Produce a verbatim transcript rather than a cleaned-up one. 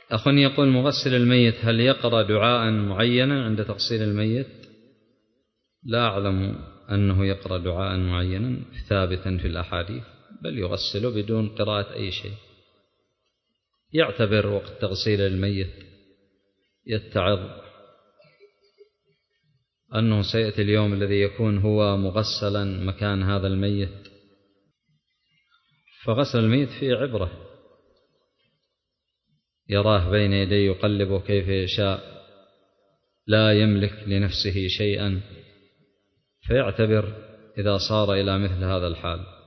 أخ يقول: مغسل الميت هل يقرأ دعاء معينا عند تغسيل الميت؟ لا أعلم أنه يقرأ دعاء معينا ثابتا في الأحاديث، بل يغسل بدون قراءة أي شيء. يعتبر وقت تغسيل الميت يتعظ أنه سيأتي اليوم الذي يكون هو مغسلا مكان هذا الميت، فغسل الميت فيه عبرة، يراه بين يديه يقلبه كيف يشاء، لا يملك لنفسه شيئا، فيعتبر إذا صار إلى مثل هذا الحال.